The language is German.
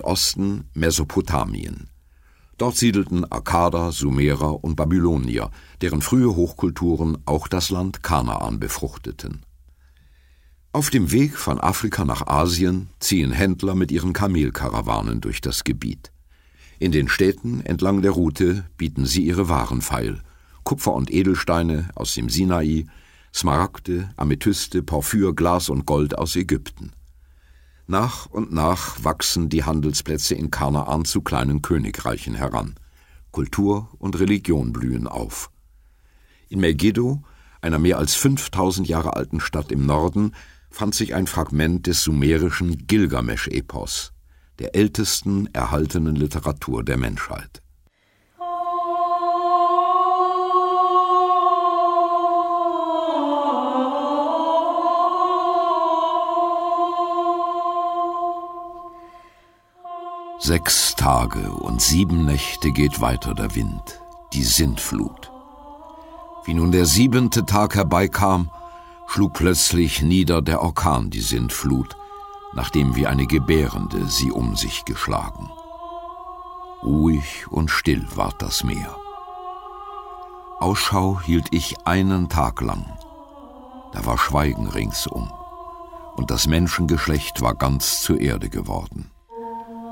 Osten Mesopotamien. Dort siedelten Akkader, Sumerer und Babylonier, deren frühe Hochkulturen auch das Land Kanaan befruchteten. Auf dem Weg von Afrika nach Asien ziehen Händler mit ihren Kamelkarawanen durch das Gebiet. In den Städten entlang der Route bieten sie ihre Waren feil: Kupfer und Edelsteine aus dem Sinai, Smaragde, Amethyste, Porphyr, Glas und Gold aus Ägypten. Nach und nach wachsen die Handelsplätze in Kanaan zu kleinen Königreichen heran. Kultur und Religion blühen auf. In Megiddo, einer mehr als 5000 Jahre alten Stadt im Norden, fand sich ein Fragment des sumerischen Gilgamesch-Epos, der ältesten erhaltenen Literatur der Menschheit. Sechs Tage und 7 Nächte geht weiter der Wind, die Sintflut. Wie nun der 7. Tag herbeikam, schlug plötzlich nieder der Orkan die Sintflut, nachdem wie eine Gebärende sie um sich geschlagen. Ruhig und still ward das Meer. Ausschau hielt ich einen Tag lang. Da war Schweigen ringsum, und das Menschengeschlecht war ganz zur Erde geworden.